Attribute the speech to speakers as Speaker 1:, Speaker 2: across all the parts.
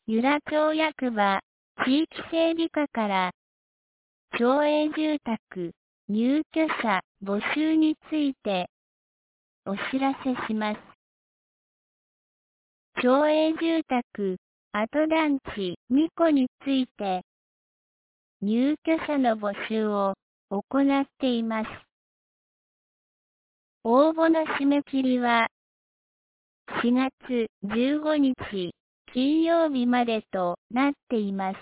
Speaker 1: 由良町役場、地域整備課から、町営住宅、入居者募集について、お知らせします。町営住宅、跡団地、2戸について、入居者の募集を行っています。応募の締め切りは、4月15日、金曜日までとなっています。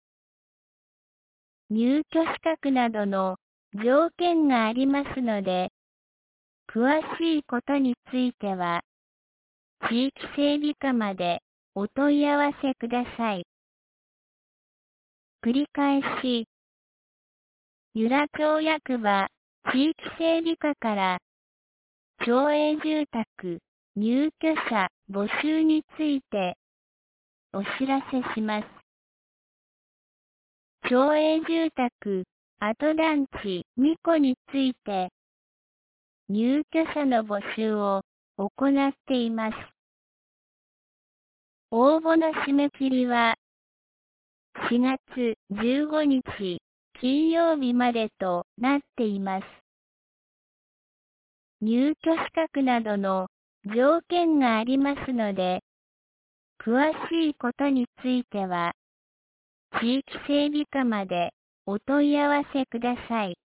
Speaker 1: 入居資格などの条件がありますので、詳しいことについては、地域整備課までお問い合わせください。繰り返し、由良町役場、地域整備課から、町営住宅、入居者募集について、お知らせします。町営住宅、跡団地、2戸について、入居者の募集を行っています。応募の締め切りは、4月15日、金曜日までとなっています。入居資格などの条件がありますので、詳しいことについては、地域整備課までお問い合わせください。